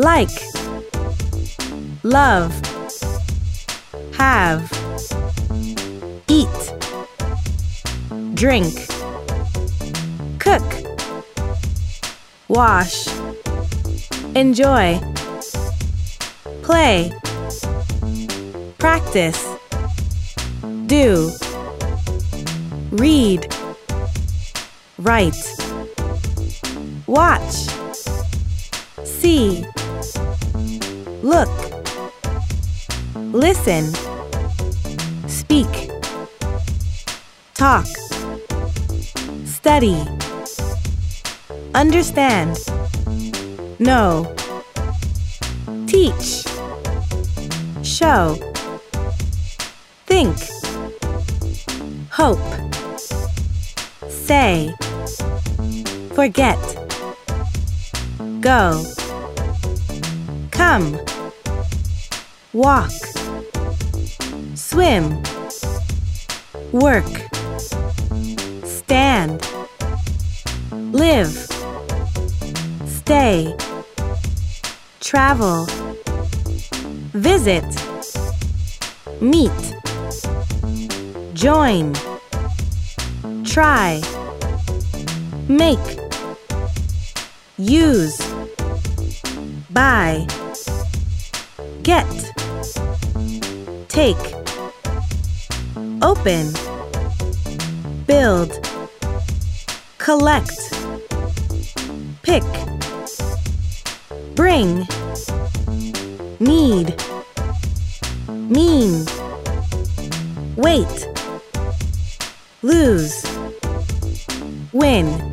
like, love, have, eat, drink, cook, wash, enjoy, play, practice, do, read, write, watch, see, look, listen, speak, talk, study, understand, know, teach, show, think, hope, say, forget, go, come, walk, swim, work, stand, live, stay, travel, visit, meet, join, try, make, use, buy, get, take, open, build, collect, pick, bring, need, mean, wait, lose, win.